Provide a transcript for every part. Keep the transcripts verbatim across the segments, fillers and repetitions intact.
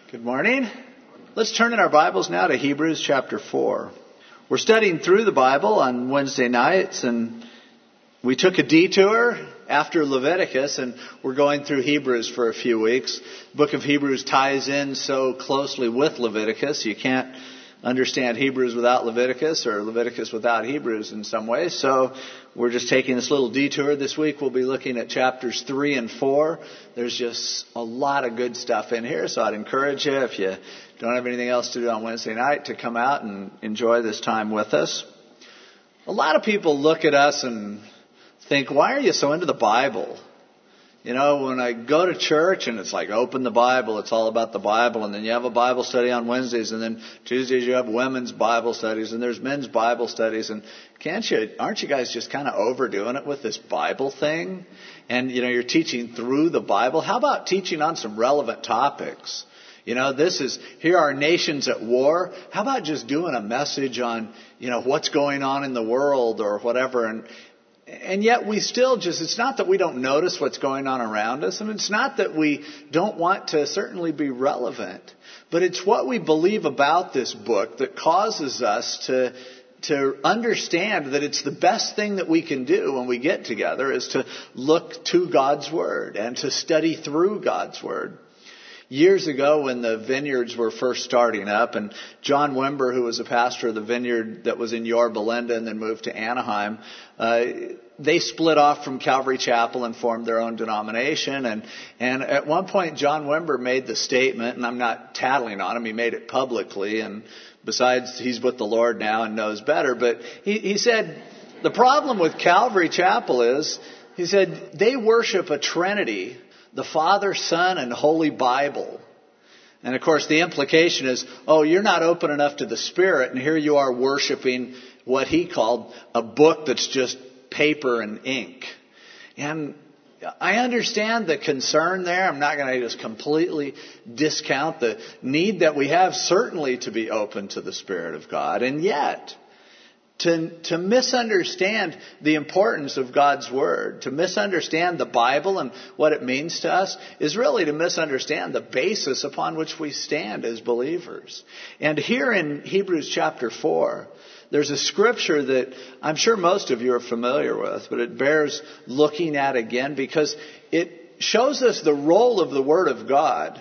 Good morning. Let's turn in our Bibles now to Hebrews chapter four. We're studying through the Bible on Wednesday nights, and we took a detour after Leviticus, and we're going through Hebrews for a few weeks. The book of Hebrews ties in so closely with Leviticus. You can't understand Hebrews without Leviticus, or Leviticus without Hebrews in some ways. So we're just taking this little detour. This week we'll be looking at chapters three and four. There's just a lot of good stuff in here, so I'd encourage you, if you don't have anything else to do on Wednesday night, to come out and enjoy this time with us. A lot of people look at us and think, why are you so into the Bible? You know, when I go to church and it's like, open the Bible, it's all about the Bible, and then you have a Bible study on Wednesdays, and then Tuesdays you have women's Bible studies, and there's men's Bible studies, and can't you, aren't you guys just kind of overdoing it with this Bible thing? And, you know, you're teaching through the Bible. How about teaching on some relevant topics? You know, this is, here are nations at war. How about just doing a message on, you know, what's going on in the world or whatever? And And yet we still just, it's not that we don't notice what's going on around us, and it's not that we don't want to certainly be relevant, but it's what we believe about this book that causes us to to understand that it's the best thing that we can do when we get together is to look to God's Word and to study through God's Word. Years ago, when the vineyards were first starting up, and John Wimber, who was a pastor of the vineyard that was in Yorba Linda and then moved to Anaheim, uh, they split off from Calvary Chapel and formed their own denomination. And, and at one point, John Wimber made the statement, and I'm not tattling on him, he made it publicly, and besides, he's with the Lord now and knows better, but he, he said, the problem with Calvary Chapel is, he said, they worship a Trinity, the Father, Son, and Holy Bible. And of course the implication is, oh, you're not open enough to the Spirit, and here you are worshiping what he called a book that's just paper and ink. And I understand the concern there. I'm not going to just completely discount the need that we have certainly to be open to the Spirit of God. And yet, To, to misunderstand the importance of God's Word, to misunderstand the Bible and what it means to us, is really to misunderstand the basis upon which we stand as believers. And here in Hebrews chapter four, there's a scripture that I'm sure most of you are familiar with, but it bears looking at again because it shows us the role of the Word of God,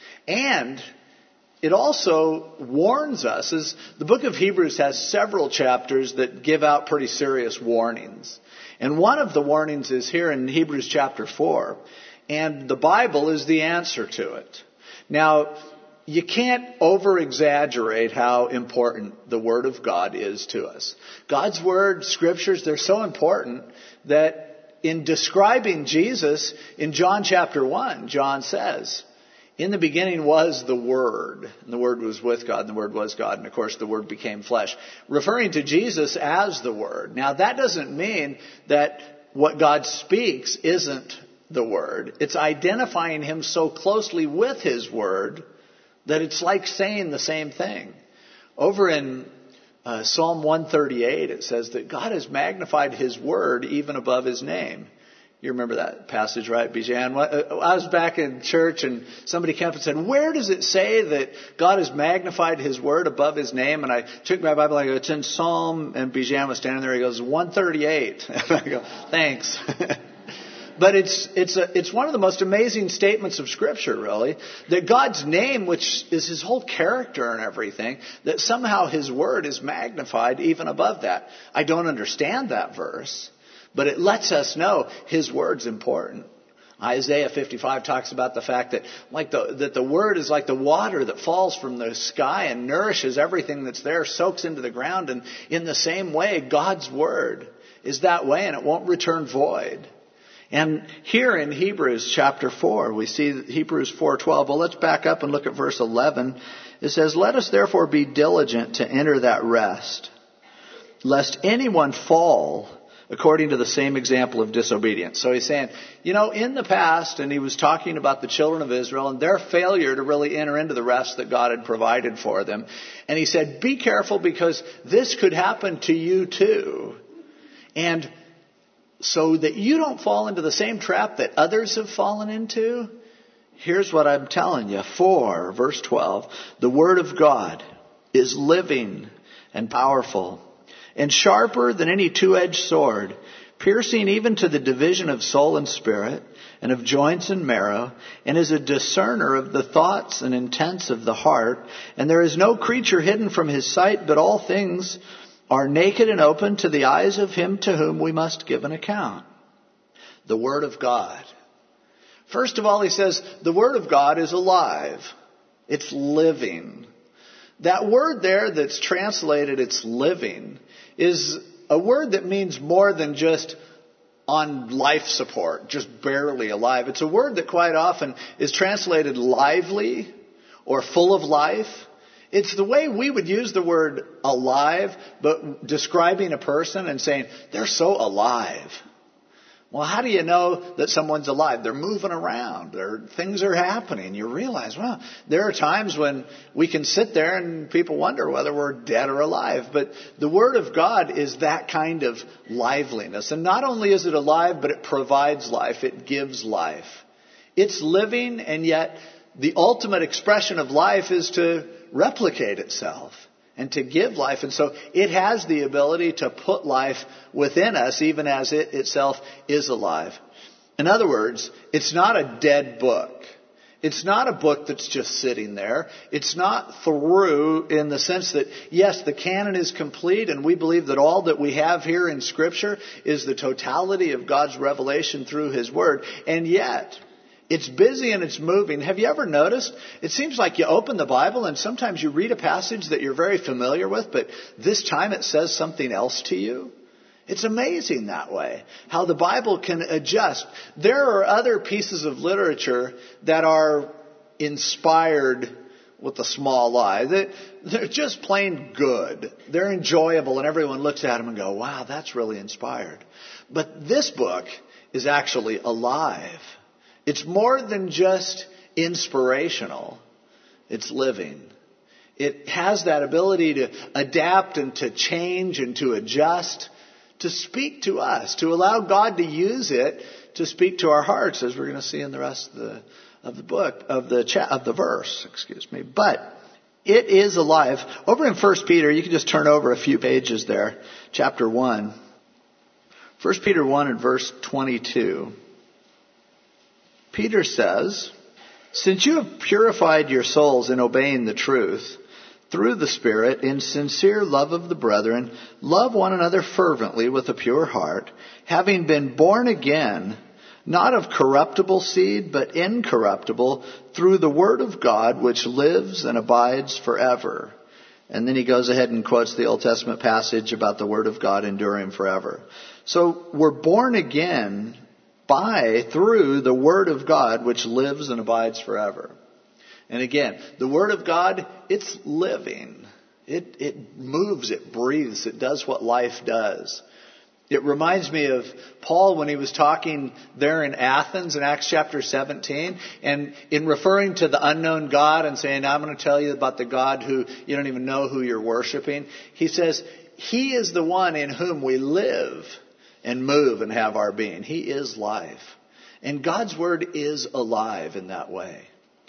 and it also warns us, as the book of Hebrews has several chapters that give out pretty serious warnings. And one of the warnings is here in Hebrews chapter four. And the Bible is the answer to it. Now, you can't over-exaggerate how important the Word of God is to us. God's Word, Scriptures, they're so important that in describing Jesus, in John chapter one, John says, in the beginning was the Word, and the Word was with God, and the Word was God, and of course the Word became flesh, referring to Jesus as the Word. Now that doesn't mean that what God speaks isn't the Word. It's identifying Him so closely with His Word that it's like saying the same thing. Over in uh, Psalm one thirty-eight, it says that God has magnified His Word even above His name. You remember that passage, right, Bijan? I was back in church and somebody came up and said, where does it say that God has magnified His Word above His name? And I took my Bible and I go, it's in Psalm, and Bijan was standing there. He goes, one thirty-eight. And I go, thanks. But it's it's a, it's one of the most amazing statements of Scripture, really, that God's name, which is His whole character and everything, that somehow His Word is magnified even above that. I don't understand that verse, but it lets us know His Word's important. Isaiah fifty-five talks about the fact that like the that the Word is like the water that falls from the sky and nourishes everything that's there, soaks into the ground. And in the same way, God's Word is that way, and it won't return void. And here in Hebrews chapter four, we see Hebrews four twelve. Well, let's back up and look at verse eleven. It says, let us therefore be diligent to enter that rest, lest anyone fall according to the same example of disobedience. So he's saying, you know, in the past, and he was talking about the children of Israel and their failure to really enter into the rest that God had provided for them. And he said, be careful because this could happen to you too. And so that you don't fall into the same trap that others have fallen into, here's what I'm telling you. For, verse twelve, the Word of God is living and powerful and sharper than any two-edged sword, piercing even to the division of soul and spirit and of joints and marrow, and is a discerner of the thoughts and intents of the heart. And there is no creature hidden from his sight, but all things are naked and open to the eyes of him to whom we must give an account. The Word of God. First of all, he says the Word of God is alive. It's living. That word there that's translated it's living is a word that means more than just on life support, just barely alive. It's a word that quite often is translated lively or full of life. It's the way we would use the word alive, but describing a person and saying, they're so alive. Well, how do you know that someone's alive? They're moving around. There, things are happening. You realize, well, there are times when we can sit there and people wonder whether we're dead or alive. But the Word of God is that kind of liveliness. And not only is it alive, but it provides life. It gives life. It's living, and yet the ultimate expression of life is to replicate itself and to give life. And so it has the ability to put life within us, even as it itself is alive. In other words, it's not a dead book. It's not a book that's just sitting there. It's not through in the sense that, yes, the canon is complete, and we believe that all that we have here in Scripture is the totality of God's revelation through His Word. And yet, it's busy and it's moving. Have you ever noticed? It seems like you open the Bible and sometimes you read a passage that you're very familiar with, but this time it says something else to you. It's amazing that way, how the Bible can adjust. There are other pieces of literature that are inspired with a small I. They're just plain good. They're enjoyable and everyone looks at them and go, wow, that's really inspired. But this book is actually alive. It's more than just inspirational. It's living. It has that ability to adapt and to change and to adjust, to speak to us, to allow God to use it to speak to our hearts, as we're going to see in the rest of the of the book, of the cha- of the verse, excuse me. But it is alive. Over in First Peter, you can just turn over a few pages there, chapter one. First Peter one and verse twenty-two. Peter says, since you have purified your souls in obeying the truth, through the Spirit, in sincere love of the brethren, love one another fervently with a pure heart, having been born again, not of corruptible seed, but incorruptible, through the Word of God, which lives and abides forever. And then he goes ahead and quotes the Old Testament passage about the Word of God enduring forever. So we're born again by, through the Word of God, which lives and abides forever. And again, the Word of God, it's living. It, it moves, it breathes, it does what life does. It reminds me of Paul when he was talking there in Athens in Acts chapter seventeen, and in referring to the unknown God and saying, I'm going to tell you about the God who you don't even know who you're worshiping. He says, He is the one in whom we live and move and have our being. He is life. And God's Word is alive in that way.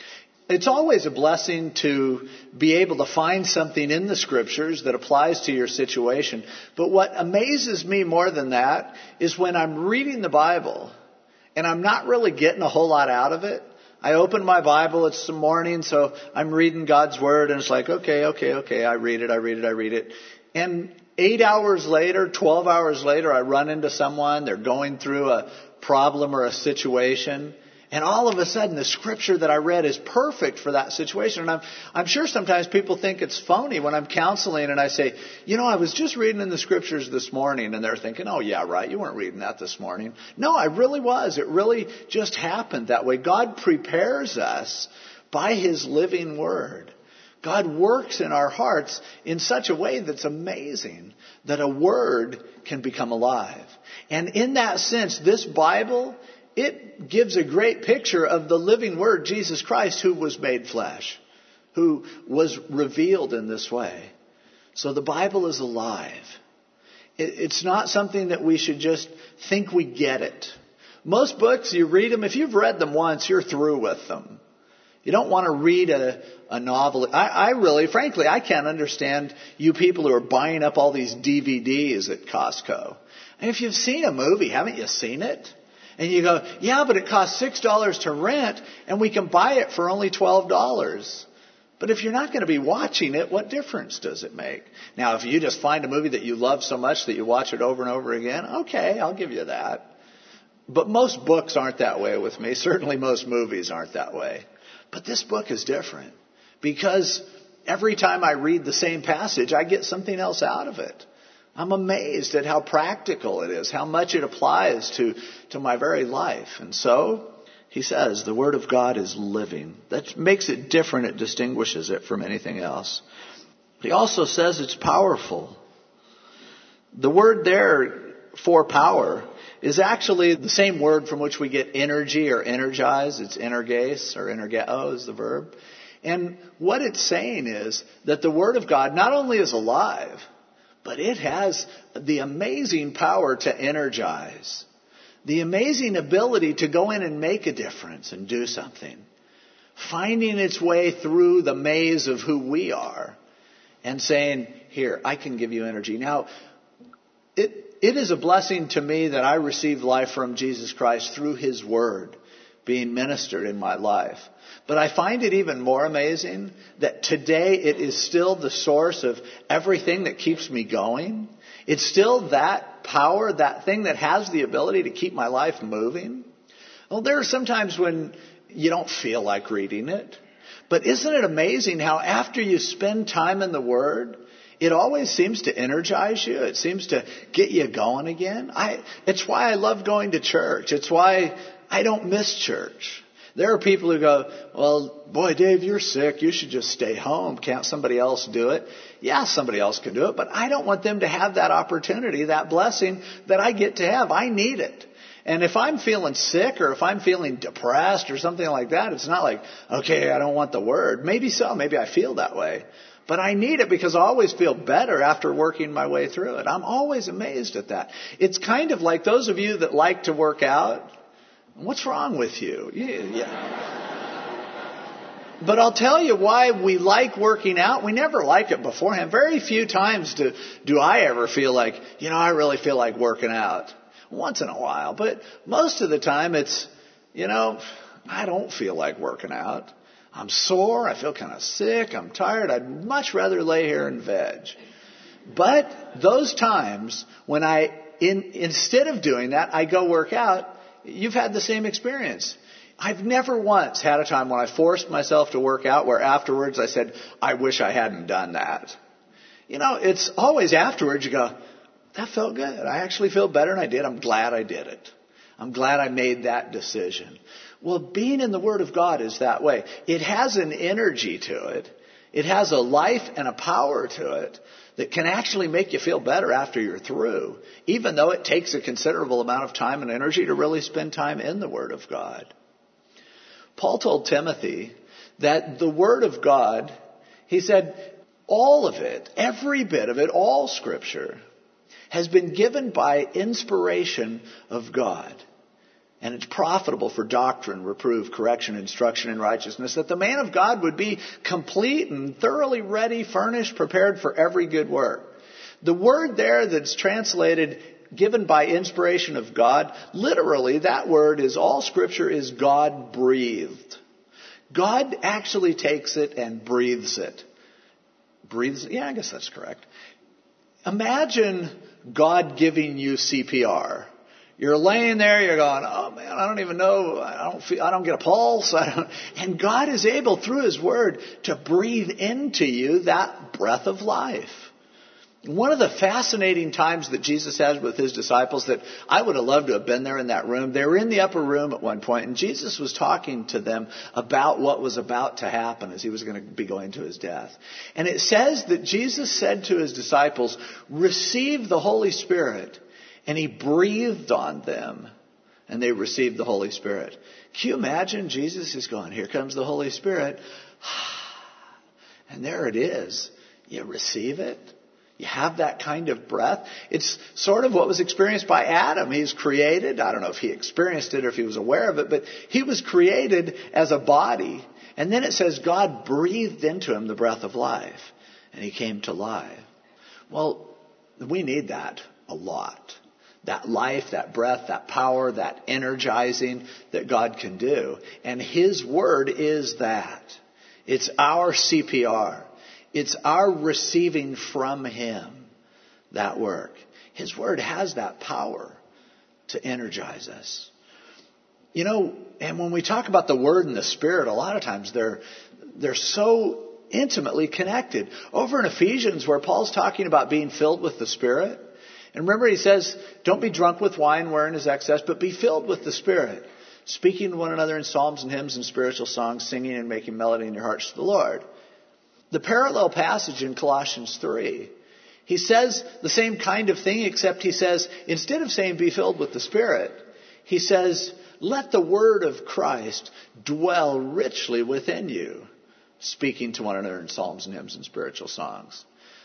It's always a blessing to be able to find something in the Scriptures that applies to your situation. But what amazes me more than that is when I'm reading the Bible and I'm not really getting a whole lot out of it. I open my Bible, it's the morning, so I'm reading God's Word, and it's like, okay, okay, okay, I read it, I read it, I read it. And eight hours later, twelve hours later, I run into someone, they're going through a problem or a situation, and all of a sudden the Scripture that I read is perfect for that situation. And I'm, I'm sure sometimes people think it's phony when I'm counseling and I say, you know, I was just reading in the Scriptures this morning, and they're thinking, oh yeah, right, you weren't reading that this morning. No, I really was. It really just happened that way. God prepares us by His living Word. God works in our hearts in such a way that's amazing, that a word can become alive. And in that sense, this Bible, it gives a great picture of the living Word, Jesus Christ, who was made flesh, who was revealed in this way. So the Bible is alive. It's not something that we should just think we get it. Most books, you read them, if you've read them once, you're through with them. You don't want to read a, a novel. I, I really, frankly, I can't understand you people who are buying up all these D V Ds at Costco. And if you've seen a movie, haven't you seen it? And you go, yeah, but it costs six dollars to rent, and we can buy it for only twelve dollars. But if you're not going to be watching it, what difference does it make? Now, if you just find a movie that you love so much that you watch it over and over again, okay, I'll give you that. But most books aren't that way with me. Certainly most movies aren't that way. But this book is different because every time I read the same passage, I get something else out of it. I'm amazed at how practical it is, how much it applies to, to my very life. And so, he says, the Word of God is living. That makes it different. It distinguishes it from anything else. He also says it's powerful. The word there for power is actually the same word from which we get energy or energize. It's energes or energeo is the verb. And what it's saying is that the Word of God not only is alive, but it has the amazing power to energize. The amazing ability to go in and make a difference and do something. Finding its way through the maze of who we are and saying, here, I can give you energy. Now, it, it is a blessing to me that I received life from Jesus Christ through His Word being ministered in my life. But I find it even more amazing that today it is still the source of everything that keeps me going. It's still that power, that thing that has the ability to keep my life moving. Well, there are some times when you don't feel like reading it. But isn't it amazing how after you spend time in the Word, it always seems to energize you. It seems to get you going again. I, it's why I love going to church. It's why I don't miss church. There are people who go, well, boy, Dave, you're sick. You should just stay home. Can't somebody else do it? Yeah, somebody else can do it, but I don't want them to have that opportunity, that blessing that I get to have. I need it. And if I'm feeling sick or if I'm feeling depressed or something like that, it's not like, okay, I don't want the Word. Maybe so. Maybe I feel that way. But I need it because I always feel better after working my way through it. I'm always amazed at that. It's kind of like those of you that like to work out. What's wrong with you? Yeah. But I'll tell you why we like working out. We never like it beforehand. Very few times do, do I ever feel like, you know, I really feel like working out. Once in a while. But most of the time it's, you know, I don't feel like working out. I'm sore. I feel kind of sick. I'm tired. I'd much rather lay here and veg. But those times when I, in, instead of doing that, I go work out, you've had the same experience. I've never once had a time when I forced myself to work out where afterwards I said, I wish I hadn't done that. You know, it's always afterwards you go, that felt good. I actually feel better than I did. I'm glad I did it. I'm glad I made that decision. Well, being in the Word of God is that way. It has an energy to it. It has a life and a power to it that can actually make you feel better after you're through, even though it takes a considerable amount of time and energy to really spend time in the Word of God. Paul told Timothy that the Word of God, he said, all of it, every bit of it, all Scripture, has been given by inspiration of God. And it's profitable for doctrine, reproof, correction, instruction in righteousness, that the man of God would be complete and thoroughly ready, furnished, prepared for every good work. The word there that's translated, given by inspiration of God, literally that word is all Scripture is God-breathed. God actually takes it and breathes it. Breathes it? Yeah, I guess that's correct. Imagine God giving you C P R. You're laying there, you're going, oh man, I don't even know, I don't feel, I don't get a pulse. I don't. And God is able, through His Word, to breathe into you that breath of life. One of the fascinating times that Jesus has with His disciples that I would have loved to have been there in that room. They were in the upper room at one point, and Jesus was talking to them about what was about to happen as He was going to be going to His death. And it says that Jesus said to His disciples, receive the Holy Spirit. And He breathed on them, and they received the Holy Spirit. Can you imagine? Jesus is going, here comes the Holy Spirit. And there it is. You receive it. You have that kind of breath. It's sort of what was experienced by Adam. He's created. I don't know if he experienced it or if he was aware of it, but he was created as a body. And then it says God breathed into him the breath of life, and he came to life. Well, we need that a lot. That life, that breath, that power, that energizing that God can do. And his word is that. It's our C P R. It's our receiving from him that work. His word has that power to energize us. You know, and when we talk about the word and the spirit, a lot of times they're they're so intimately connected. Over in Ephesians, where Paul's talking about being filled with the Spirit, and remember he says, don't be drunk with wine wherein is excess, but be filled with the Spirit, speaking to one another in psalms and hymns and spiritual songs, singing and making melody in your hearts to the Lord. The parallel passage in Colossians three, he says the same kind of thing, except he says, instead of saying be filled with the Spirit, he says, let the word of Christ dwell richly within you, speaking to one another in psalms and hymns and spiritual songs.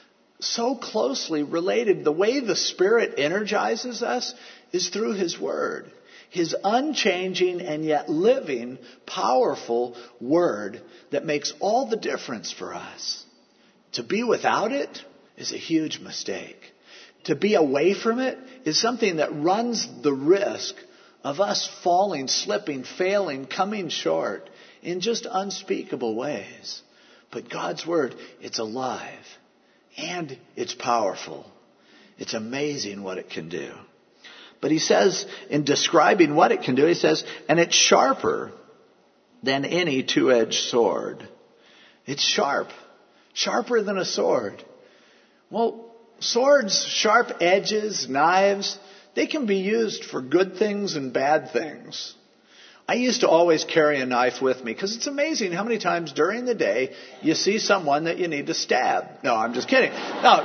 So closely related, the way the Spirit energizes us is through his word. His unchanging and yet living, powerful word that makes all the difference for us. To be without it is a huge mistake. To be away from it is something that runs the risk of us falling, slipping, failing, coming short in just unspeakable ways. But God's word, it's alive and it's powerful. It's amazing what it can do. But he says, in describing what it can do, he says, and it's sharper than any two-edged sword. It's sharp, sharper than a sword. Well, swords, sharp edges, knives, they can be used for good things and bad things. I used to always carry a knife with me because it's amazing how many times during the day you see someone that you need to stab. No, I'm just kidding.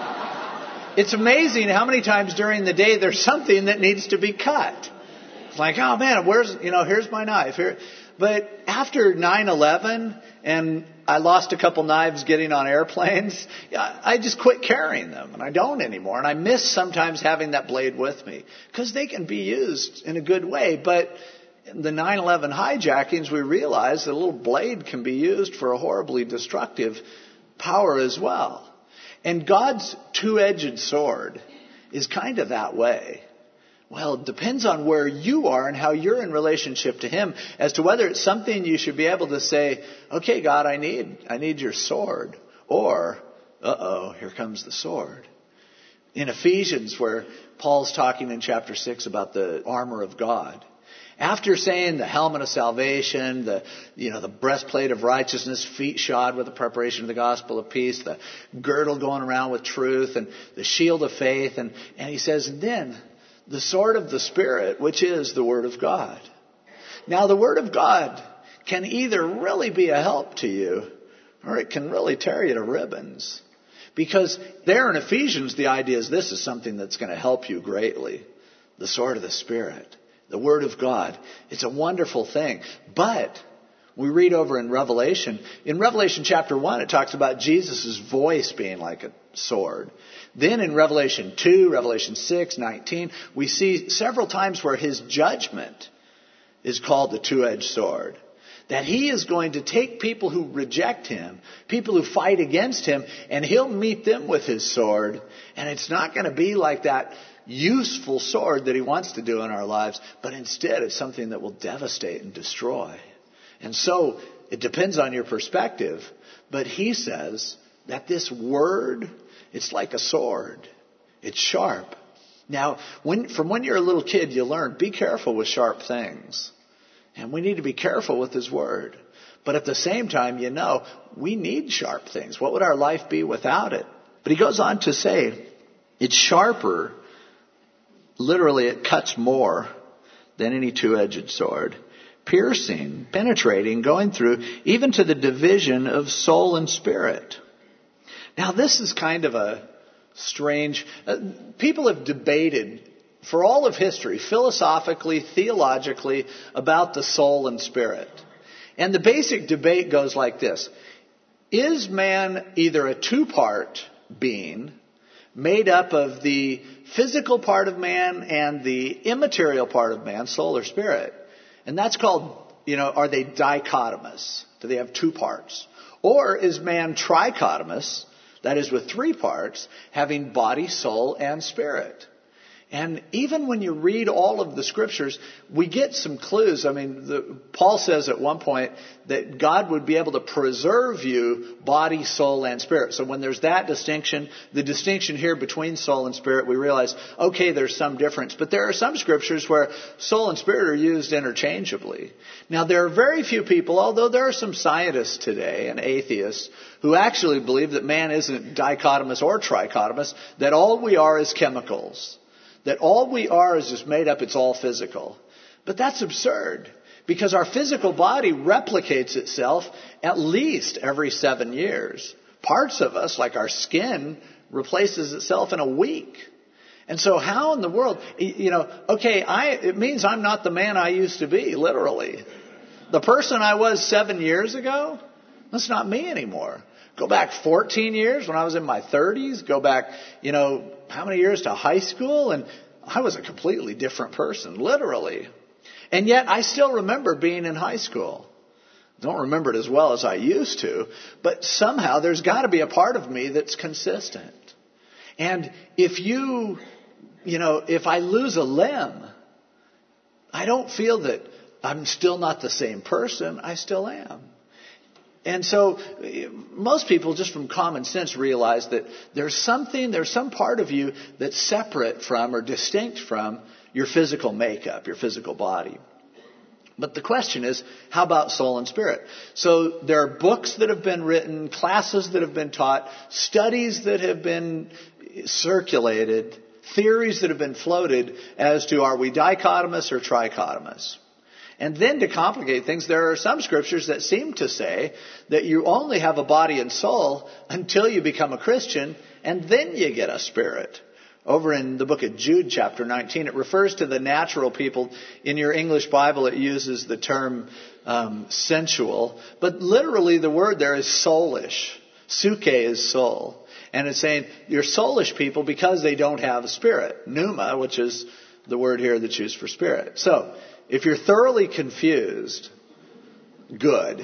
No, it's amazing how many times during the day there's something that needs to be cut. It's like, oh man, where's, you know, here's my knife. Here. But after nine eleven and I lost a couple knives getting on airplanes, I just quit carrying them, and I don't anymore. And I miss sometimes having that blade with me because they can be used in a good way. But in the nine eleven hijackings, we realized that a little blade can be used for a horribly destructive power as well. And God's two-edged sword is kind of that way. Well, it depends on where you are and how you're in relationship to him as to whether it's something you should be able to say, okay, God, I need, I need your sword. Or, uh-oh, here comes the sword. In Ephesians, where Paul's talking in chapter six about the armor of God, after saying the helmet of salvation, the, you know, the breastplate of righteousness, feet shod with the preparation of the gospel of peace, the girdle going around with truth, and the shield of faith, and, and he says, and then the sword of the Spirit, which is the Word of God. Now, the Word of God can either really be a help to you, or it can really tear you to ribbons. Because there in Ephesians, the idea is this is something that's going to help you greatly. The sword of the Spirit, the Word of God. It's a wonderful thing. But we read over in Revelation. In Revelation chapter one, it talks about Jesus' voice being like a sword. Then in Revelation two, Revelation six, nineteen, we see several times where his judgment is called the two-edged sword. That he is going to take people who reject him, people who fight against him, and he'll meet them with his sword. And it's not going to be like that useful sword that he wants to do in our lives, but instead it's something that will devastate and destroy. And so it depends on your perspective, but he says that this word, it's like a sword. It's sharp. Now, when, from when you're a little kid, you learn, be careful with sharp things. And we need to be careful with his word. But at the same time, you know, we need sharp things. What would our life be without it? But he goes on to say, it's sharper. Literally, it cuts more than any two-edged sword. Piercing, penetrating, going through, even to the division of soul and spirit. Now, this is kind of a strange... Uh, people have debated for all of history, philosophically, theologically, about the soul and spirit. And the basic debate goes like this. Is man either a two-part being made up of the physical part of man and the immaterial part of man, soul or spirit? And that's called you know, are they dichotomous? Do they have two parts? Or is man trichotomous, that is with three parts, having body, soul, and spirit? And even when you read all of the scriptures, we get some clues. I mean, the, Paul says at one point that God would be able to preserve you body, soul, and spirit. So when there's that distinction, the distinction here between soul and spirit, we realize, okay, there's some difference. But there are some scriptures where soul and spirit are used interchangeably. Now, there are very few people, although there are some scientists today and atheists who actually believe that man isn't dichotomous or trichotomous, that all we are is chemicals. That all we are is just made up, it's all physical. But that's absurd, because our physical body replicates itself at least every seven years. Parts of us, like our skin, replaces itself in a week. And so how in the world, you know, okay, I, it means I'm not the man I used to be, literally. The person I was seven years ago, that's not me anymore. Go back fourteen years when I was in my thirties. Go back, you know, how many years to high school? And I was a completely different person, literally. And yet I still remember being in high school. Don't remember it as well as I used to. But somehow there's got to be a part of me that's consistent. And if you, you know, if I lose a limb, I don't feel that I'm still not the same person. I still am. And so most people, just from common sense, realize that there's something, there's some part of you that's separate from or distinct from your physical makeup, your physical body. But the question is, how about soul and spirit? So there are books that have been written, classes that have been taught, studies that have been circulated, theories that have been floated as to, are we dichotomous or trichotomous? And then to complicate things, there are some scriptures that seem to say that you only have a body and soul until you become a Christian, and then you get a spirit. Over in the book of Jude, chapter nineteen, it refers to the natural people. In your English Bible, it uses the term um, sensual. But literally the word there is soulish. Suke is soul. And it's saying you're soulish people because they don't have a spirit. Pneuma, which is the word here that's used for spirit. So, if you're thoroughly confused, good.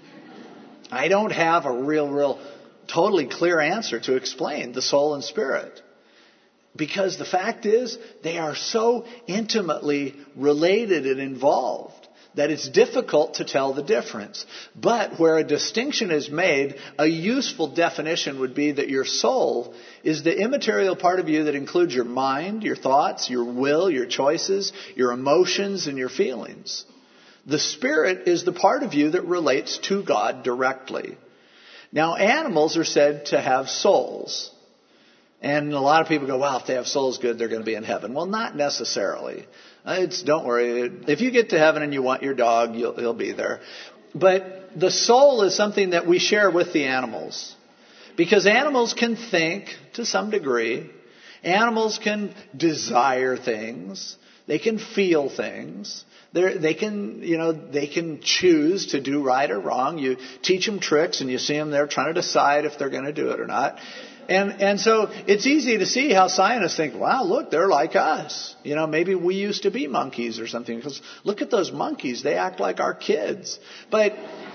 I don't have a real, real, totally clear answer to explain the soul and spirit. Because the fact is, they are so intimately related and involved that it's difficult to tell the difference. But where a distinction is made, a useful definition would be that your soul is the immaterial part of you that includes your mind, your thoughts, your will, your choices, your emotions, and your feelings. The spirit is the part of you that relates to God directly. Now, animals are said to have souls. And a lot of people go, well, if they have souls, good, they're going to be in heaven. Well, not necessarily. It's, don't worry. If you get to heaven and you want your dog, you'll, he'll be there. But the soul is something that we share with the animals. Because animals can think to some degree. Animals can desire things. They can feel things. They're, they can, you know, they can choose to do right or wrong. You teach them tricks and you see them there trying to decide if they're going to do it or not. And and so it's easy to see how scientists think, wow, look, they're like us. You know, maybe we used to be monkeys or something. Because look at those monkeys. They act like our kids. But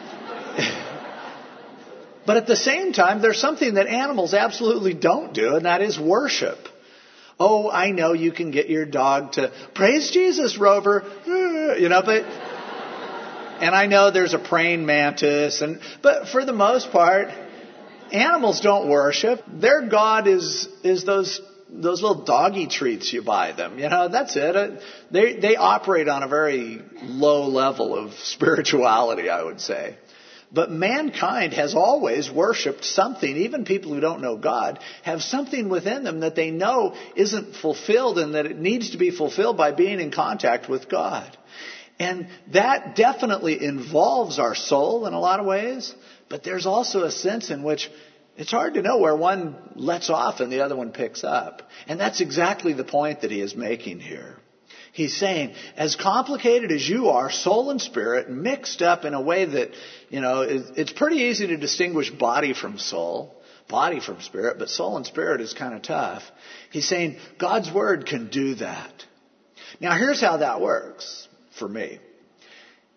but at the same time, there's something that animals absolutely don't do, and that is worship. Oh, I know you can get your dog to praise Jesus, Rover. You know, but and I know there's a praying mantis, and but for the most part, animals don't worship. Their God is is those those little doggy treats you buy them. You know, that's it. They they operate on a very low level of spirituality, I would say. But mankind has always worshipped something. Even people who don't know God have something within them that they know isn't fulfilled and that it needs to be fulfilled by being in contact with God. And that definitely involves our soul in a lot of ways. But there's also a sense in which it's hard to know where one lets off and the other one picks up. And that's exactly the point that he is making here. He's saying, as complicated as you are, soul and spirit, mixed up in a way that, you know, it's pretty easy to distinguish body from soul, body from spirit, but soul and spirit is kind of tough. He's saying God's word can do that. Now, here's how that works for me.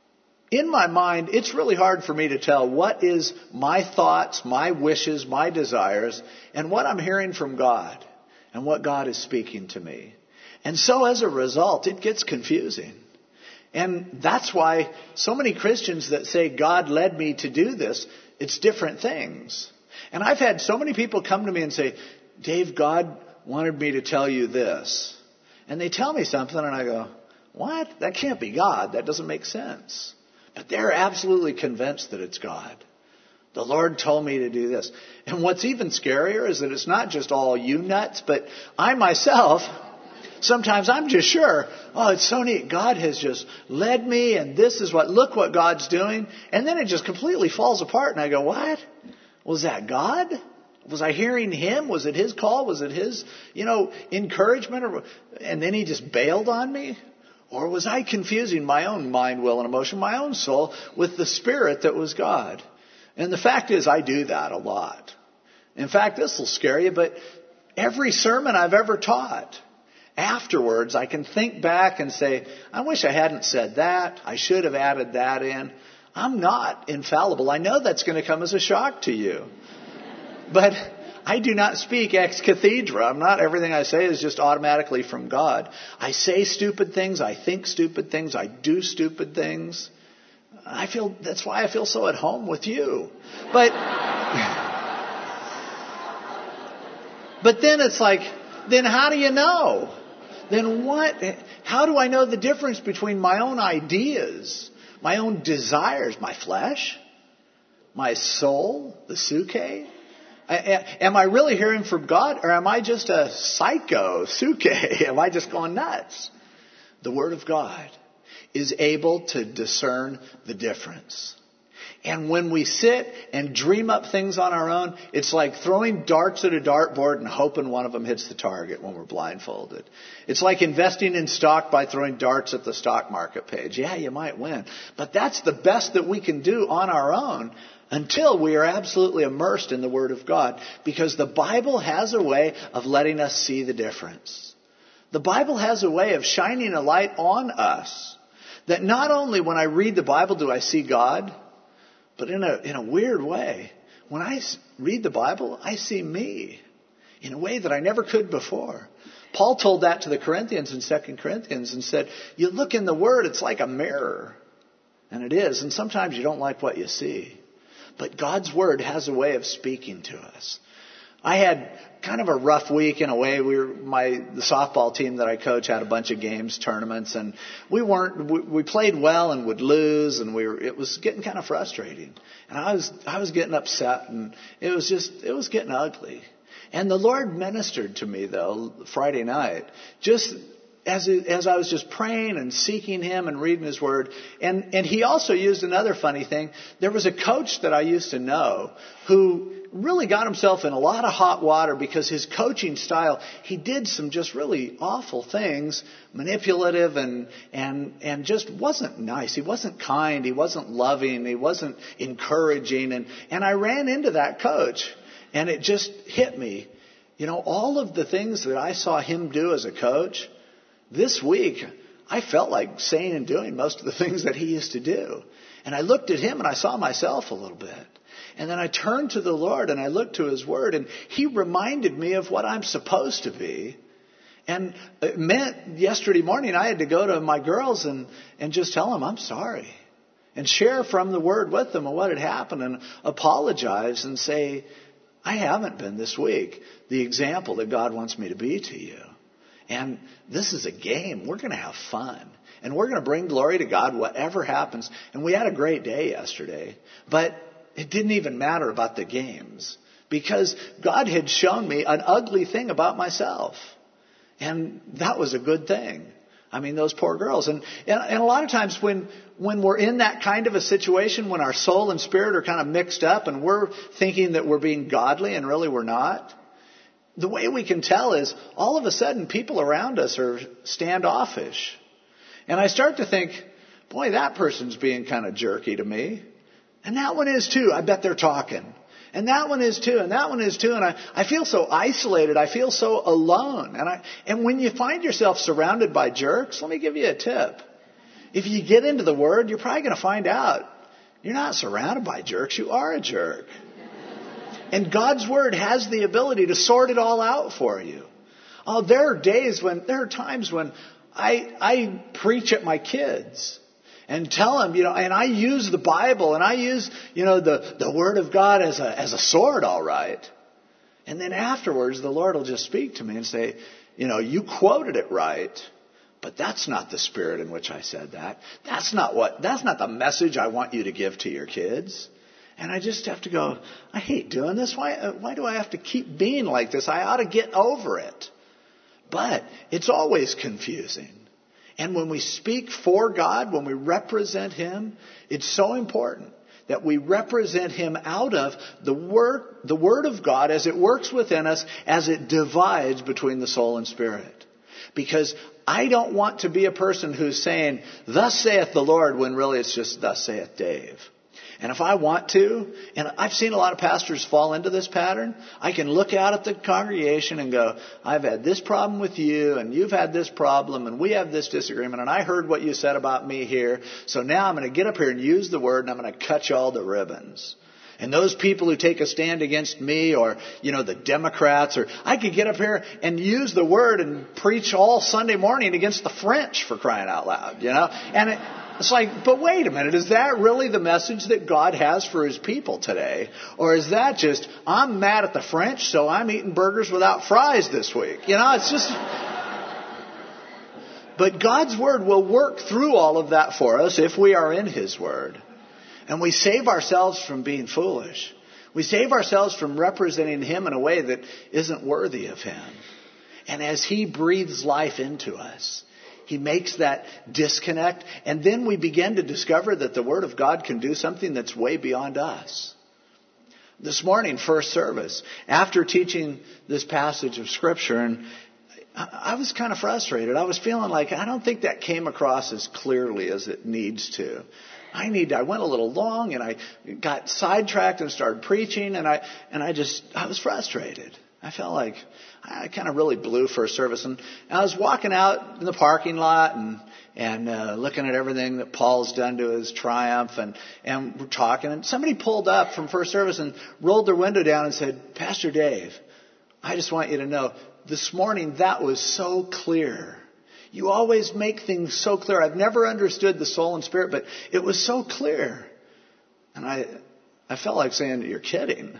in my mind, it's really hard for me to tell what is my thoughts, my wishes, my desires, and what I'm hearing from God and what God is speaking to me. And so as a result, it gets confusing. And that's why so many Christians that say, God led me to do this, it's different things. And I've had so many people come to me and say, Dave, God wanted me to tell you this. And they tell me something and I go, what? That can't be God. That doesn't make sense. But they're absolutely convinced that it's God. The Lord told me to do this. And what's even scarier is that it's not just all you nuts, but I myself, sometimes I'm just sure, oh, it's so neat. God has just led me and this is what, look what God's doing. And then it just completely falls apart. And I go, what? Was that God? Was I hearing him? Was it his call? Was it his, you know, encouragement? Or, and then he just bailed on me? Or was I confusing my own mind, will, and emotion, my own soul, with the Spirit that was God? And the fact is, I do that a lot. In fact, this will scare you, but every sermon I've ever taught, afterwards, I can think back and say, I wish I hadn't said that. I should have added that in. I'm not infallible. I know that's going to come as a shock to you. But I do not speak ex cathedra. I'm not, everything I say is just automatically from God. I say stupid things. I think stupid things. I do stupid things. I feel, that's why I feel so at home with you. But, but then it's like, then how do you know? Then what, how do I know the difference between my own ideas, my own desires, my flesh, my soul, the suke? Am I really hearing from God, or am I just a psycho, suke? Am I just going nuts? The Word of God is able to discern the difference. And when we sit and dream up things on our own, it's like throwing darts at a dartboard and hoping one of them hits the target when we're blindfolded. It's like investing in stock by throwing darts at the stock market page. Yeah, you might win. But that's the best that we can do on our own until we are absolutely immersed in the Word of God. Because the Bible has a way of letting us see the difference. The Bible has a way of shining a light on us. That not only when I read the Bible do I see God, but in a in a weird way, when I read the Bible, I see me in a way that I never could before. Paul told that to the Corinthians in Second Corinthians and said, you look in the Word, it's like a mirror. And it is. And sometimes you don't like what you see. But God's Word has a way of speaking to us. I had kind of a rough week in a way. We were, my the softball team that I coach had a bunch of games, tournaments, and we weren't. We, we played well and would lose, and we were. It was getting kind of frustrating, and I was I was getting upset, and it was just it was getting ugly. And the Lord ministered to me though Friday night, just as it, as I was just praying and seeking Him and reading His Word. And and He also used another funny thing. There was a coach that I used to know who really got himself in a lot of hot water because his coaching style, he did some just really awful things, manipulative and and and just wasn't nice. He wasn't kind. He wasn't loving. He wasn't encouraging. And and I ran into that coach, and it just hit me. You know, all of the things that I saw him do as a coach, this week, I felt like saying and doing most of the things that he used to do. And I looked at him and I saw myself a little bit. And then I turned to the Lord and I looked to His Word, and He reminded me of what I'm supposed to be. And it meant yesterday morning I had to go to my girls and, and just tell them I'm sorry. And share from the Word with them of what had happened and apologize and say, I haven't been this week the example that God wants me to be to you. And this is a game. We're going to have fun. And we're going to bring glory to God whatever happens. And we had a great day yesterday. But it didn't even matter about the games. Because God had shown me an ugly thing about myself. And that was a good thing. I mean, those poor girls. And, and, and a lot of times when, when we're in that kind of a situation, when our soul and spirit are kind of mixed up and we're thinking that we're being godly and really we're not, the way we can tell is all of a sudden people around us are standoffish. And I start to think, boy, that person's being kind of jerky to me. And that one is too. I bet they're talking. And that one is too. And that one is too. And I, I feel so isolated. I feel so alone. And I, and when you find yourself surrounded by jerks, let me give you a tip. if you get into the Word, you're probably going to find out you're not surrounded by jerks. You are a jerk. And God's Word has the ability to sort it all out for you. Oh, there are days when, there are times when I, I preach at my kids and tell them, you know, and I use the Bible and I use, you know, the, the Word of God as a, as a sword, all right. And then afterwards, the Lord will just speak to me and say, you know, you quoted it right, but that's not the spirit in which I said that. That's not what, that's not the message I want you to give to your kids. And I just have to go, I hate doing this. Why, why do I have to keep being like this? I ought to get over it. But it's always confusing. And when we speak for God, when we represent Him, it's so important that we represent Him out of the word, the Word of God as it works within us, as it divides between the soul and spirit. Because I don't want to be a person who's saying, thus saith the Lord, when really it's just, thus saith Dave. And if I want to, and I've seen a lot of pastors fall into this pattern, I can look out at the congregation and go, I've had this problem with you, and you've had this problem, and we have this disagreement, and I heard what you said about me here, so now I'm going to get up here and use the Word, and I'm going to cut you all to ribbons. And those people who take a stand against me, or, you know, the Democrats, or I could get up here and use the Word and preach all Sunday morning against the French, for crying out loud, you know? And it, it's like, but wait a minute, is that really the message that God has for His people today? Or is that just, I'm mad at the French, so I'm eating burgers without fries this week? You know, it's just... But God's Word will work through all of that for us if we are in His Word. And we save ourselves from being foolish. We save ourselves from representing Him in a way that isn't worthy of Him. And as He breathes life into us, He makes that disconnect. And then we begin to discover that the Word of God can do something that's way beyond us. This morning, first service, after teaching this passage of Scripture, and I was kind of frustrated. I was feeling like I don't think that came across as clearly as it needs to. I need. I went a little long, and I got sidetracked and started preaching, and I and I just I was frustrated. I felt like I kind of really blew first service, and I was walking out in the parking lot and and uh, looking at everything that Paul's done to his triumph, and and we're talking, and somebody pulled up from first service and rolled their window down and said, "Pastor Dave, I just want you to know this morning that was so clear. You always make things so clear. I've never understood the soul and spirit, but it was so clear." And I I felt like saying, "You're kidding."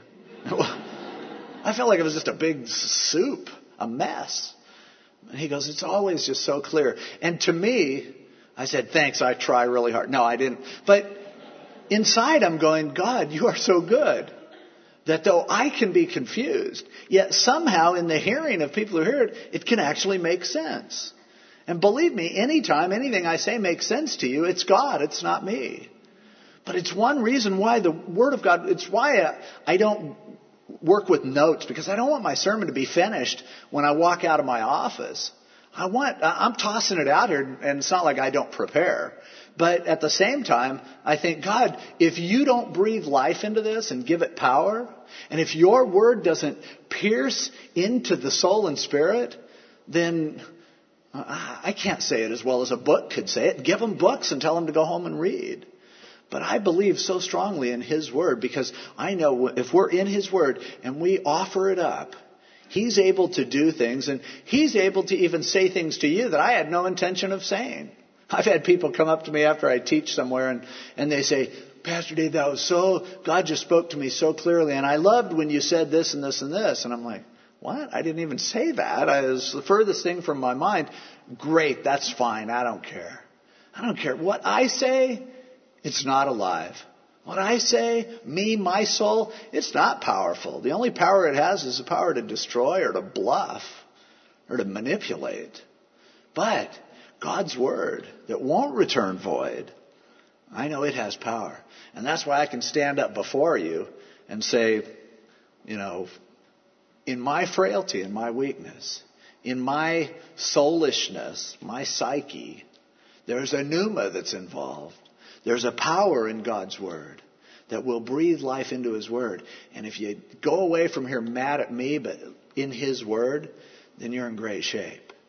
I felt like it was just a big soup, a mess. And he goes, "It's always just so clear." And to me, I said, "Thanks, I try really hard." No, I didn't. But inside I'm going, "God, you are so good that though I can be confused, yet somehow in the hearing of people who hear it, it can actually make sense." And believe me, anytime anything I say makes sense to you, it's God, it's not me. But it's one reason why the Word of God, it's why I, I don't work with notes, because I don't want my sermon to be finished when I walk out of my office. I want, I'm tossing it out here, and it's not like I don't prepare. But at the same time, I think, God, if you don't breathe life into this and give it power, and if your Word doesn't pierce into the soul and spirit, then I can't say it as well as a book could say it. Give them books and tell them to go home and read. But I believe so strongly in His Word, because I know if we're in His Word and we offer it up, He's able to do things, and He's able to even say things to you that I had no intention of saying. I've had people come up to me after I teach somewhere, and, and they say, "Pastor Dave, that was so, God just spoke to me so clearly, and I loved when you said this and this and this." And I'm like, "What? I didn't even say that. I was the furthest thing from my mind." Great, that's fine. I don't care. I don't care. What I say, it's not alive. What I say, me, my soul, it's not powerful. The only power it has is the power to destroy or to bluff or to manipulate. But God's Word that won't return void, I know it has power. And that's why I can stand up before you and say, you know, in my frailty and my weakness, in my soulishness, my psyche, there's a pneuma that's involved. There's a power in God's Word that will breathe life into His Word. And if you go away from here mad at me, but in His Word, then you're in great shape.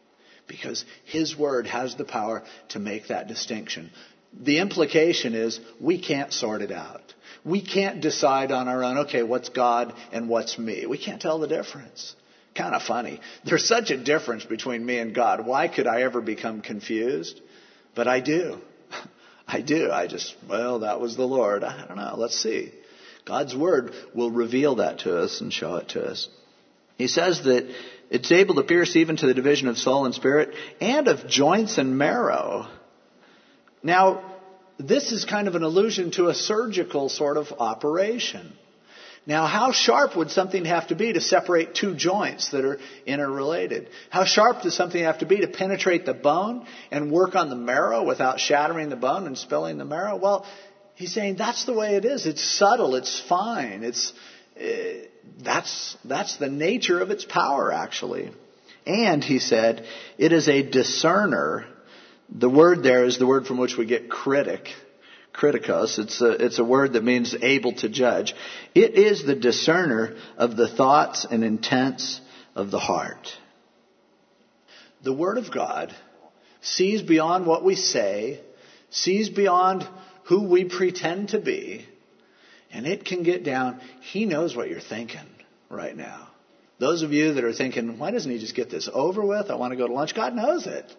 because His Word has the power to make that distinction. The implication is we can't sort it out. We can't decide on our own, okay, what's God and what's me. We can't tell the difference. Kind of funny. There's such a difference between me and God. Why could I ever become confused? But I do. I do. I just, well, that was the Lord. I don't know. Let's see. God's Word will reveal that to us and show it to us. He says that it's able to pierce even to the division of soul and spirit and of joints and marrow. Now, this is kind of an allusion to a surgical sort of operation. Now, how sharp would something have to be to separate two joints that are interrelated? How sharp does something have to be to penetrate the bone and work on the marrow without shattering the bone and spilling the marrow? Well, he's saying that's the way it is. It's subtle. It's fine. It's uh, that's that's the nature of its power, actually. And he said, it is a discerner. The word there is the word from which we get critic. Kritikos. It's a, it's a word that means able to judge. It is the discerner of the thoughts and intents of the heart. The Word of God sees beyond what we say, sees beyond who we pretend to be, and it can get down. He knows what you're thinking right now. Those of you that are thinking, why doesn't he just get this over with? I want to go to lunch. God knows it.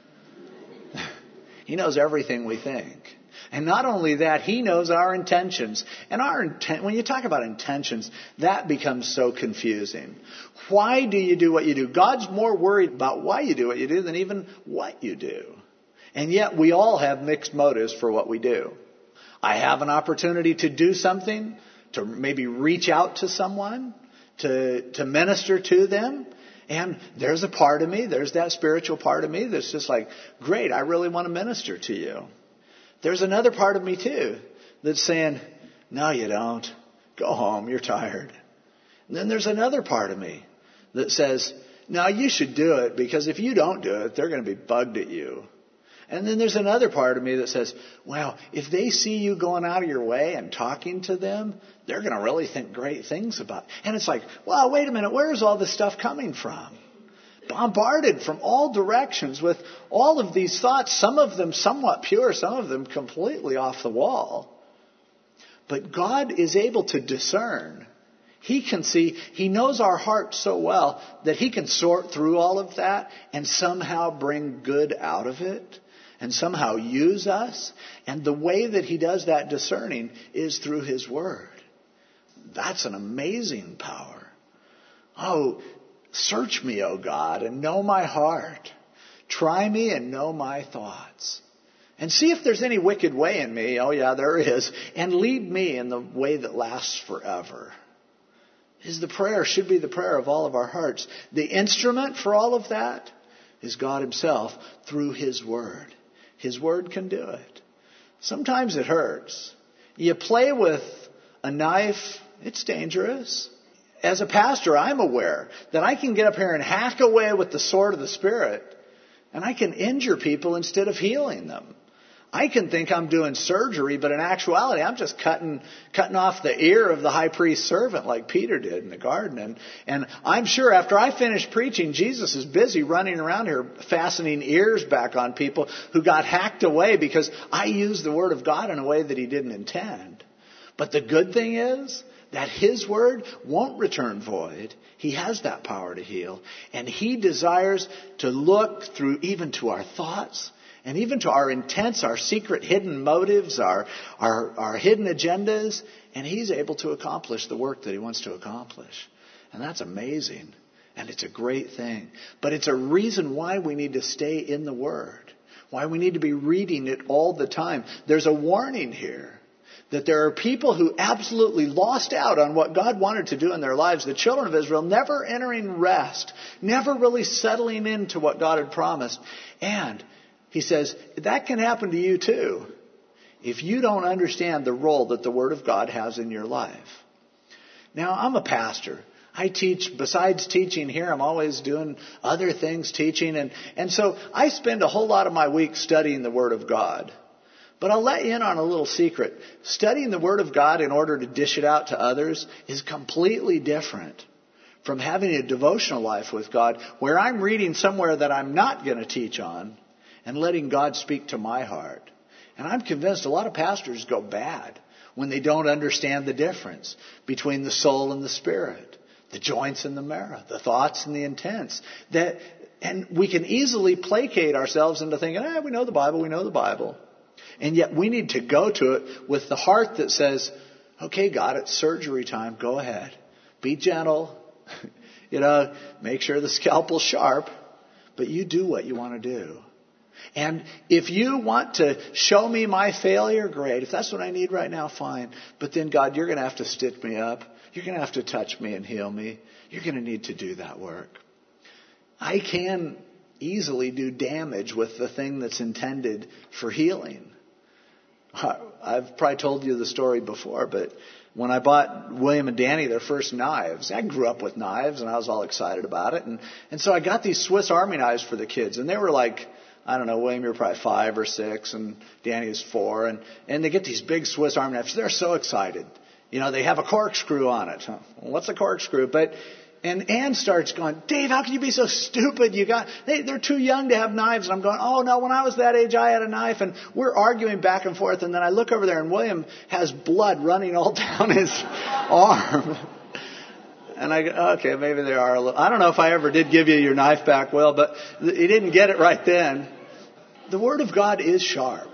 He knows everything we think. And not only that, He knows our intentions. And our intent, when you talk about intentions, that becomes so confusing. Why do you do what you do? God's more worried about why you do what you do than even what you do. And yet we all have mixed motives for what we do. I have an opportunity to do something, to maybe reach out to someone, to, to minister to them. And there's a part of me, there's that spiritual part of me that's just like, great, I really want to minister to you. There's another part of me too that's saying, no, you don't. Go home, you're tired. And then there's another part of me that says, no, you should do it, because if you don't do it, they're going to be bugged at you. And then there's another part of me that says, well, if they see you going out of your way and talking to them, they're going to really think great things about it. And it's like, well, wait a minute, where's all this stuff coming from? Bombarded from all directions with all of these thoughts, some of them somewhat pure, some of them completely off the wall. But God is able to discern. He can see, He knows our heart so well that He can sort through all of that and somehow bring good out of it and somehow use us. And the way that He does that discerning is through His Word. That's an amazing power. Oh, search me, O God, and know my heart. Try me and know my thoughts. And see if there's any wicked way in me. Oh yeah, there is. And lead me in the way that lasts forever. Is the prayer, should be the prayer of all of our hearts. The instrument for all of that is God Himself through His Word. His Word can do it. Sometimes it hurts. You play with a knife, it's dangerous. As a pastor, I'm aware that I can get up here and hack away with the sword of the Spirit, and I can injure people instead of healing them. I can think I'm doing surgery, but in actuality, I'm just cutting cutting off the ear of the high priest's servant like Peter did in the garden. And, and I'm sure after I finish preaching, Jesus is busy running around here fastening ears back on people who got hacked away because I used the Word of God in a way that He didn't intend. But the good thing is that His Word won't return void. He has that power to heal. And He desires to look through even to our thoughts and even to our intents, our secret hidden motives, our, our, our hidden agendas. And He's able to accomplish the work that He wants to accomplish. And that's amazing. And it's a great thing. But it's a reason why we need to stay in the Word. Why we need to be reading it all the time. There's a warning here. That there are people who absolutely lost out on what God wanted to do in their lives. The children of Israel never entering rest. Never really settling into what God had promised. And He says, that can happen to you too. If you don't understand the role that the Word of God has in your life. Now, I'm a pastor. I teach, besides teaching here, I'm always doing other things, teaching. And, and so I spend a whole lot of my week studying the Word of God. But I'll let you in on a little secret. Studying the Word of God in order to dish it out to others is completely different from having a devotional life with God where I'm reading somewhere that I'm not going to teach on and letting God speak to my heart. And I'm convinced a lot of pastors go bad when they don't understand the difference between the soul and the spirit, the joints and the marrow, the thoughts and the intents. That, and we can easily placate ourselves into thinking, eh, we know the Bible, we know the Bible. And yet we need to go to it with the heart that says, okay, God, it's surgery time. Go ahead. Be gentle. You know, make sure the scalpel's sharp. But you do what you want to do. And if you want to show me my failure, great. If that's what I need right now, fine. But then, God, you're going to have to stitch me up. You're going to have to touch me and heal me. You're going to need to do that work. I can easily do damage with the thing that's intended for healing. I've probably told you the story before, but when I bought William and Danny their first knives, I grew up with knives and I was all excited about it. And, and so I got these Swiss Army knives for the kids. And they were like, I don't know, William, you're probably five or six, and Danny is four. And, and they get these big Swiss Army knives. They're so excited. You know, they have a corkscrew on it. Well, what's a corkscrew? But And Ann starts going, Dave, how can you be so stupid? You got they, they're too young to have knives. And I'm going, oh, no, when I was that age, I had a knife. And we're arguing back and forth. And then I look over there, and William has blood running all down his arm. And I go, okay, maybe they are a little. I don't know if I ever did give you your knife back, Will, but he didn't get it right then. The Word of God is sharp.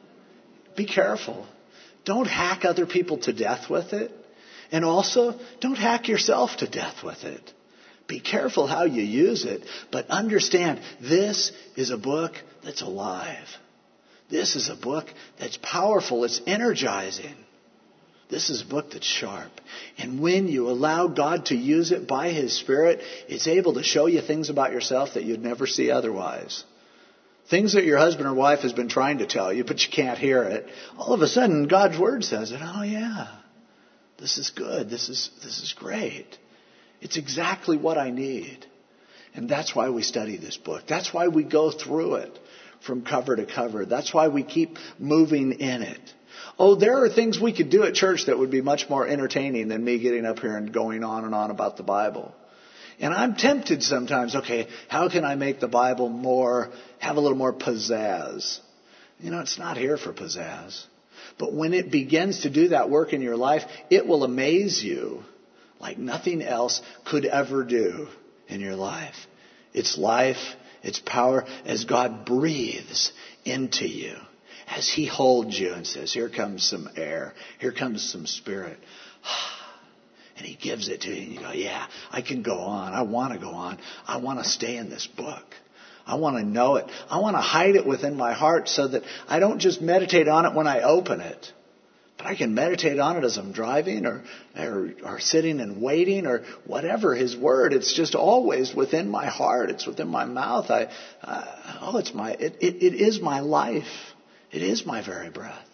Be careful. Don't hack other people to death with it. And also, don't hack yourself to death with it. Be careful how you use it, but understand this is a book that's alive. This is a book that's powerful. It's energizing. This is a book that's sharp. And when you allow God to use it by His Spirit, it's able to show you things about yourself that you'd never see otherwise. Things that your husband or wife has been trying to tell you, but you can't hear it. All of a sudden, God's Word says it. Oh, yeah. This is good. This is this is great. It's exactly what I need. And that's why we study this book. That's why we go through it from cover to cover. That's why we keep moving in it. Oh, there are things we could do at church that would be much more entertaining than me getting up here and going on and on about the Bible. And I'm tempted sometimes, okay, how can I make the Bible more, have a little more pizzazz? You know, it's not here for pizzazz. But when it begins to do that work in your life, it will amaze you like nothing else could ever do in your life. It's life, it's power as God breathes into you, as He holds you and says, here comes some air, here comes some spirit. And He gives it to you and you go, yeah, I can go on. I want to go on. I want to stay in this book. I want to know it. I want to hide it within my heart so that I don't just meditate on it when I open it, but I can meditate on it as I'm driving or, or, or sitting and waiting or whatever. His Word, it's just always within my heart. It's within my mouth. I, uh, oh, it's my, it, it, it is my life. It is my very breath.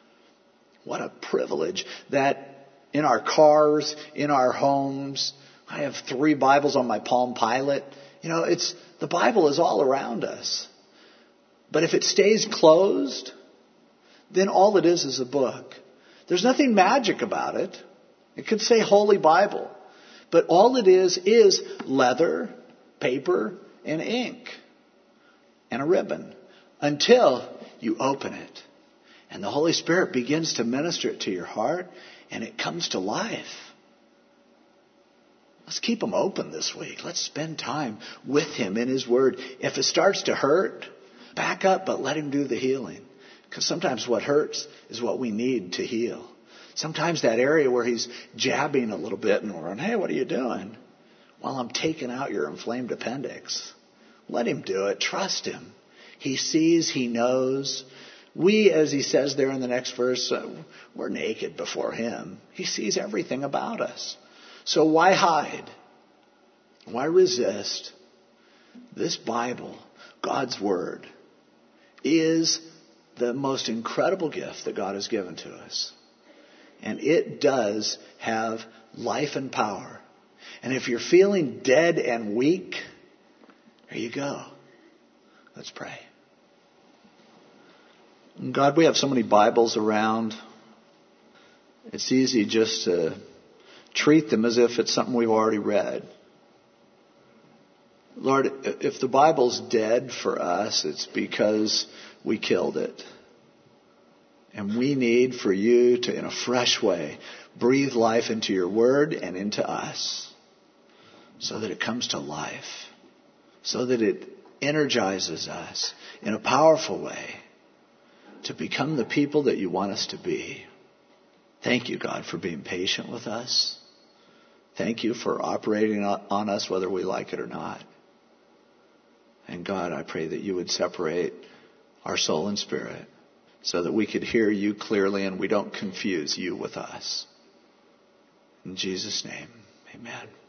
What a privilege that in our cars, in our homes, I have three Bibles on my Palm Pilot. You know, it's, the Bible is all around us. But if it stays closed, then all it is is a book. There's nothing magic about it. It could say Holy Bible. But all it is is leather, paper, and ink, and a ribbon. Until you open it. And the Holy Spirit begins to minister it to your heart, and it comes to life. Let's keep them open this week. Let's spend time with Him in His Word. If it starts to hurt, back up, but let Him do the healing. Because sometimes what hurts is what we need to heal. Sometimes that area where He's jabbing a little bit and we're going, hey, what are you doing? Well, I'm taking out your inflamed appendix. Let Him do it. Trust Him. He sees, He knows. We, as He says there in the next verse, uh, we're naked before Him. He sees everything about us. So why hide? Why resist? This Bible, God's Word, is the most incredible gift that God has given to us. And it does have life and power. And if you're feeling dead and weak, there you go. Let's pray. God, we have so many Bibles around. It's easy just to treat them as if it's something we've already read. Lord, if the Bible's dead for us, it's because we killed it. And we need for you to, in a fresh way, breathe life into your word and into us so that it comes to life, so that it energizes us in a powerful way to become the people that you want us to be. Thank you, God, for being patient with us. Thank you for operating on us whether we like it or not. And God, I pray that you would separate our soul and spirit so that we could hear you clearly and we don't confuse you with us. In Jesus' name, amen.